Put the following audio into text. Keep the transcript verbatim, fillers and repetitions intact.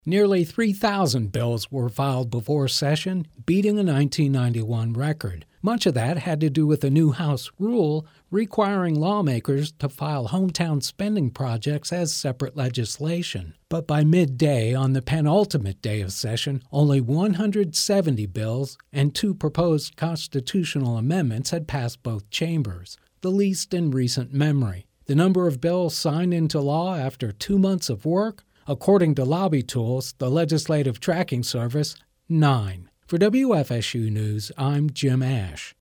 Nearly three thousand bills were filed before session, beating a nineteen ninety-one record. Much of that had to do with a new House rule requiring lawmakers to file hometown spending projects as separate legislation. But by midday on the penultimate day of session, only one hundred seventy bills and two proposed constitutional amendments had passed both chambers, the least in recent memory. The number of bills signed into law after two months of work? According to Lobby Tools, the legislative tracking service, nine. For W F S U News, I'm Jim Ash.